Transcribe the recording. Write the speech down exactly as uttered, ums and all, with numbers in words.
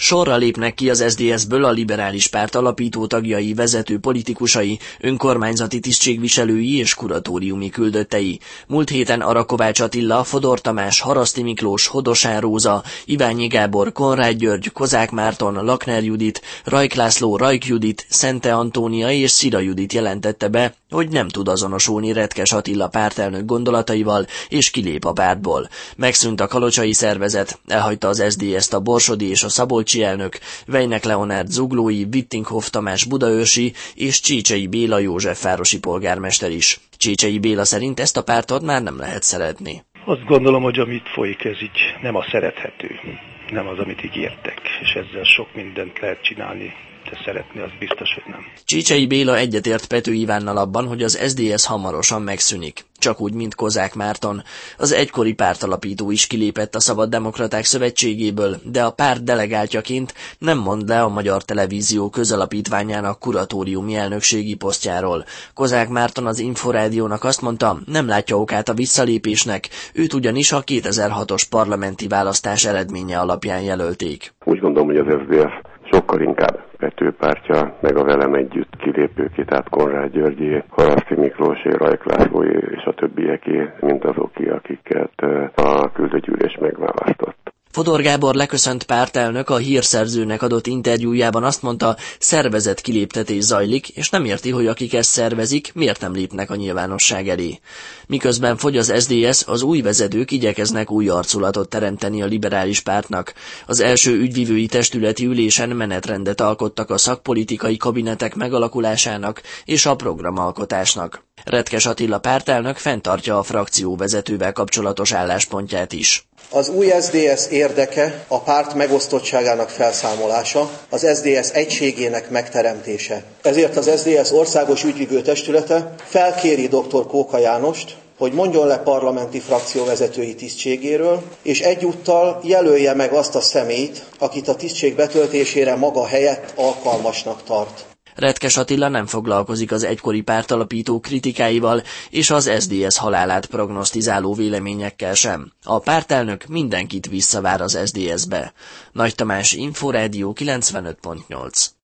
Sorra lépnek ki az es zé dé es-ből a liberális párt alapító tagjai, vezető politikusai, önkormányzati tisztségviselői és kuratóriumi küldöttei. Múlt héten Arakovács Attila, Fodor Tamás, Haraszti Miklós, Hodosán Róza, Iványi Gábor, Konrád György, Kozák Márton, Lakner Judit, Rajk László, Rajk Judit, Szente Antónia és Szira Judit jelentette be, hogy nem tud azonosulni Retkes Attila pártelnök gondolataival, és kilép a pártból. Megszűnt a kalocsai szervezet, elhagyta az es zé dé es-t a borsodi és a szabolcsi elnök, Vejnek Leonárd zuglói, Vittinghoff Tamás budaörsi és Csécsei Béla józsefvárosi polgármester is. Csécsei Béla szerint ezt a pártot már nem lehet szeretni. Azt gondolom, hogy amit folyik, ez így nem a szerethető, nem az, amit ígértek, és ezzel sok mindent lehet csinálni, de szeretni az biztos, hogy nem. Csécsei Béla egyetért Pető Ivánnal abban, hogy az es zé dé es hamarosan megszűnik. Csak úgy, mint Kozák Márton. Az egykori pártalapító is kilépett a Szabad Demokraták Szövetségéből, de a párt delegáltjaként nem mond le a Magyar Televízió közalapítványának kuratóriumi elnökségi posztjáról. Kozák Márton az Inforádiónak azt mondta, nem látja okát a visszalépésnek, őt ugyanis a kétezer-hatos parlamenti választás eredménye alapján jelölték. Úgy gondolom, hogy az es zé dé es sokkal inkább Pető pártja, meg a velem együtt kilépőké, tehát Konrád Györgyé, Haraszti Miklósé, Rajk Lászlóé és a többieké, mint azoké, akiket a küldőgyűlés megválasztott. Fodor Gábor leköszönt pártelnök a Hírszerzőnek adott interjújában azt mondta, szervezett kiléptetés zajlik, és nem érti, hogy akik ezt szervezik, miért nem lépnek a nyilvánosság elé. Miközben fogy az es zé dé es, az új vezetők igyekeznek új arculatot teremteni a liberális pártnak. Az első ügyvivői testületi ülésen menetrendet alkottak a szakpolitikai kabinetek megalakulásának és a programalkotásnak. Retkes Attila pártelnök fenntartja a frakcióvezetővel kapcsolatos álláspontját is. Az új es zé dé es érdeke a párt megosztottságának felszámolása, az es zé dé es egységének megteremtése. Ezért az es zé dé es országos ügyvivő testülete felkéri dr. Kóka Jánost, hogy mondjon le parlamenti frakcióvezetői tisztségéről, és egyúttal jelölje meg azt a személyt, akit a tisztség betöltésére maga helyett alkalmasnak tart. Retkes Attila nem foglalkozik az egykori pártalapító kritikáival és az es zé dé es halálát prognosztizáló véleményekkel sem. A pártelnök mindenkit visszavár az es zé dé es-be. Nagy Tamás, Inforádió kilencvenöt pont nyolc.